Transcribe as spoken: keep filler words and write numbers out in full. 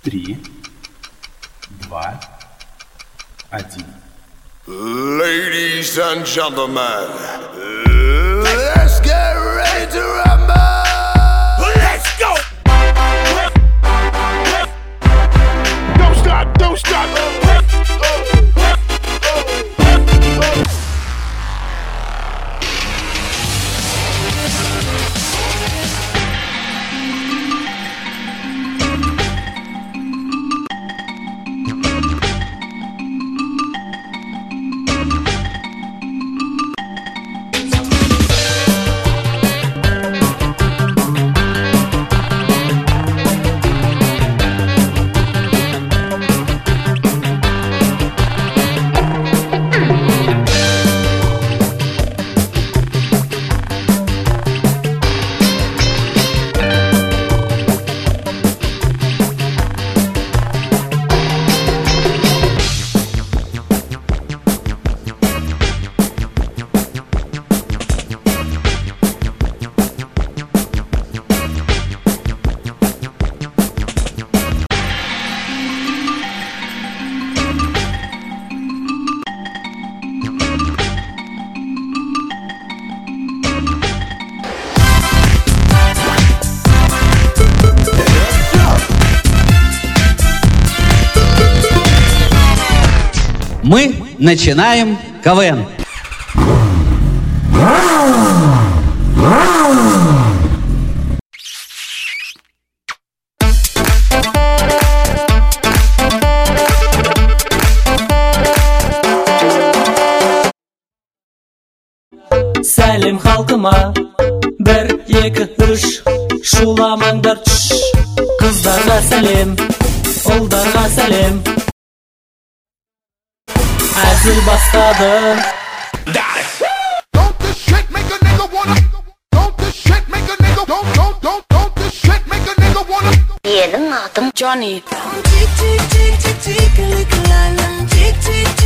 три, два, один. Ladies and gentlemen, let's get ready to rumble! Let's go! Don't stop, don't stop! Мы начинаем КВН. Сәлем халқыма, бір, екі, үш, шуламаңдар түш. Қыздарға сәлем, ұлдарға сәлем. Әзіл бастады. Don't this shit make a nigga wanna? Don't this shit make a nigga? Don't don't don't don't this shit make a nigga wanna? Менің атым Джонни. Тик тик тик тик тик, лик лайлам, тик тик